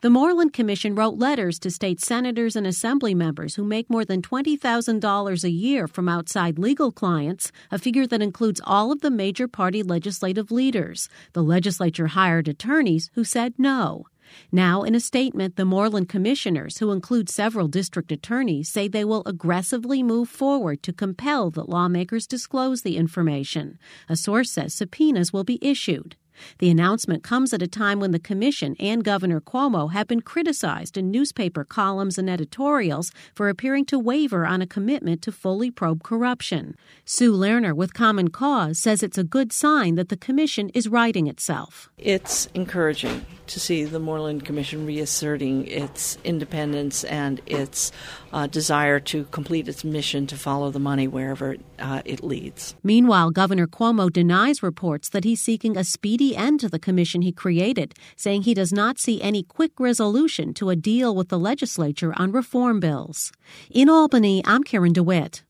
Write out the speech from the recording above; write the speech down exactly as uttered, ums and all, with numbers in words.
The Moreland Commission wrote letters to state senators and assembly members who make more than twenty thousand dollars a year from outside legal clients, a figure that includes all of the major party legislative leaders. The legislature hired attorneys who said no. Now, in a statement, the Moreland commissioners, who include several district attorneys, say they will aggressively move forward to compel that lawmakers disclose the information. A source says subpoenas will be issued. The announcement comes at a time when the commission and Governor Cuomo have been criticized in newspaper columns and editorials for appearing to waver on a commitment to fully probe corruption. Sue Lerner with Common Cause says it's a good sign that the commission is righting itself. It's encouraging to see the Moreland Commission reasserting its independence and its uh, desire to complete its mission to follow the money wherever uh, it leads. Meanwhile, Governor Cuomo denies reports that he's seeking a speedy end to the commission he created, saying he does not see any quick resolution to a deal with the legislature on reform bills. In Albany, I'm Karen DeWitt.